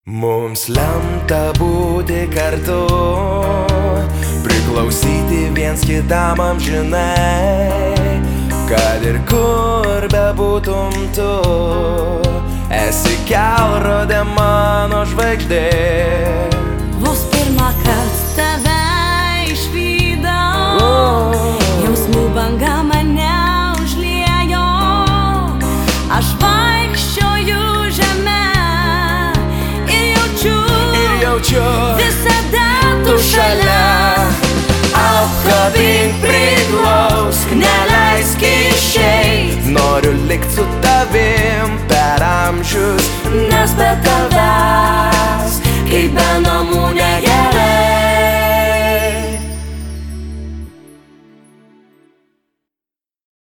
Mums lemta būti kartu, priklausyti viens kitam amžinai, kad ir kur bebūtum tu, esi kelrodė mano žvaigždė. Vos pirmą kartą tave išvydau, jausmų banga mane užliejo, aš vaikščioju žemę ir jaučiu visada tu šalia. Apkabink, priglausk, neleisk išeit, Noriu likt su tavim per amžius, nes be tavęs